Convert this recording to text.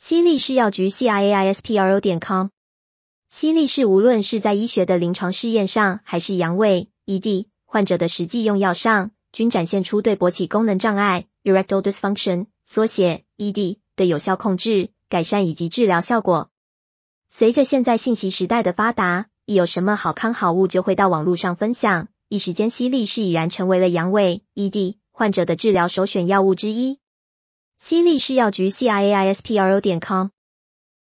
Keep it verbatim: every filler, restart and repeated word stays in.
西力士药局 C I A I S P R O 点 com。西力士无论是在医学的临床试验上，还是阳痿 E D 患者的实际用药上，均展现出对勃起功能障碍 Erectile Dysfunction 缩写 E D 的有效控制、改善以及治疗效果。随着现在信息时代的发达，一有什么好康好物就会到网络上分享，一时间西力士已然成为了阳痿 E D 患者的治疗首选药物之一。西力士药局 C I A I S P R O 点 com。